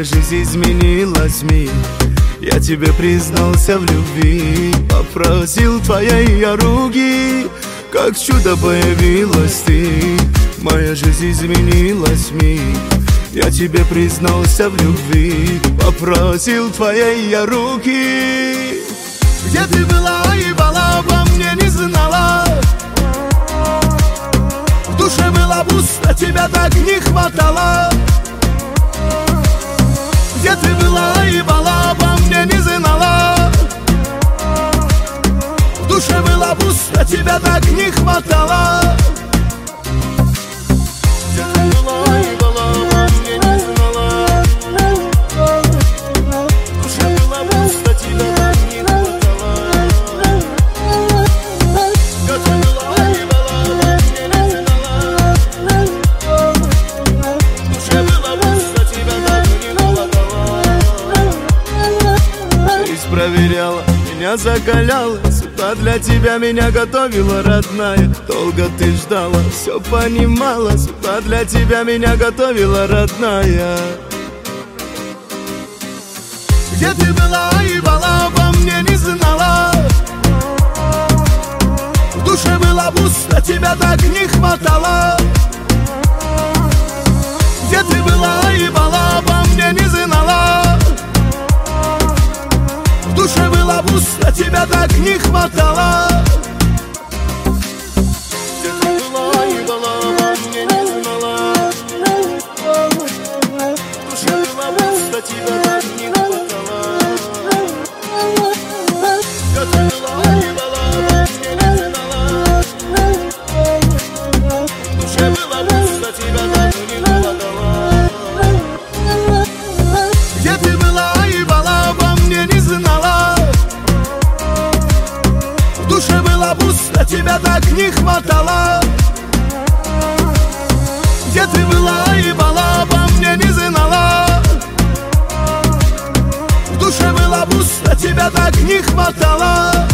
жизнь изменилась вмиг. Я тебе признался в любви, попросил твоей руки, как чудо появилась ты. Моя жизнь изменилась вмиг. Я тебе признался в любви, попросил твоей руки. Где ты была и была, обо мне не знала. В душе было пусто, тебя так не хватало. Где ты была и была, обо мне не знала. В душе было пусто, тебя так не хватало. Где ты была и была, обо мне не знала. В душе было пусто, тебя так не хватало. Где ты была и была, обо мне не знала. В душе было пусто, тебя так не хватало. Жизнь проверяла, меня закаляла, сюда для тебя меня готовила, родная. Долго ты ждала, все понимала, сюда для тебя меня готовила, родная. Где ты была и была, обо мне не знала. В душе было пусто, тебя так не хватало. Где ты была и была, обо мне не знала. В душе было пусто, тебя так не хватало. Где ты была и была, обо мне не знала. В душе было пусто, тебя так не хватало. Где ты была и была, обо мне не знала. В душе было пусто, тебя так не хватало. Где ты была и была, обо мне не знала. В душе было пусто, тебя так не хватало. Где ты была и была, обо мне не знала. В душе было пусто, тебя так не хватало.